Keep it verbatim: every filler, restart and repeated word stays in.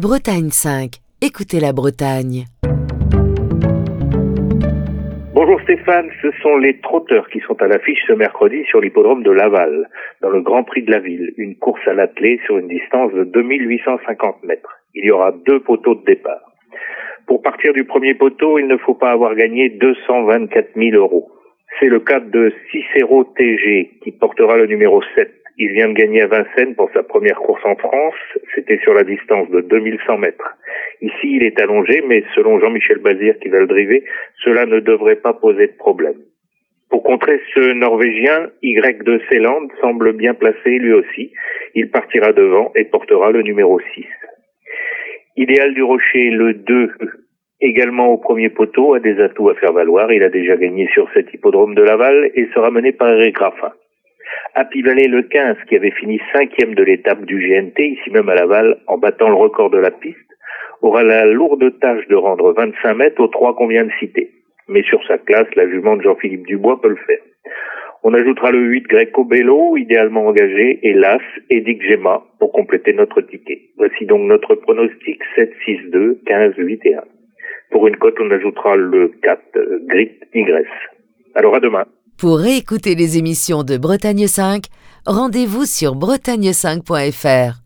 Bretagne cinq. Écoutez la Bretagne. Bonjour Stéphane, ce sont les trotteurs qui sont à l'affiche ce mercredi sur l'hippodrome de Laval, dans le Grand Prix de la Ville, une course à l'attelé sur une distance de deux mille huit cent cinquante mètres. Il y aura deux poteaux de départ. Pour partir du premier poteau, il ne faut pas avoir gagné deux cent vingt-quatre mille euros. C'est le cas de Cicero T G qui portera le numéro sept. Il vient de gagner à Vincennes pour sa première course en France. C'était sur la distance de deux mille cent mètres. Ici, il est allongé, mais selon Jean-Michel Bazir qui va le driver, cela ne devrait pas poser de problème. Pour contrer ce Norvégien, Y de Ceyland semble bien placé lui aussi. Il partira devant et portera le numéro six. Idéal du Rocher, le deux, également au premier poteau, a des atouts à faire valoir. Il a déjà gagné sur cet hippodrome de Laval et sera mené par Eric Raffin. Happy Valley, le quinze, qui avait fini cinquième de l'étape du G N T, ici même à Laval, en battant le record de la piste, aura la lourde tâche de rendre vingt-cinq mètres aux trois qu'on vient de citer. Mais sur sa classe, la jument de Jean-Philippe Dubois peut le faire. On ajoutera le huit Greco Bello, idéalement engagé, et l'As, Edic Gemma, pour compléter notre ticket. Voici donc notre pronostic sept, six, deux, quinze, huit et un. Pour une cote, on ajoutera le quatre, Grit Tigresse. Alors à demain. Pour réécouter les émissions de Bretagne cinq, rendez-vous sur bretagne cinq point f r.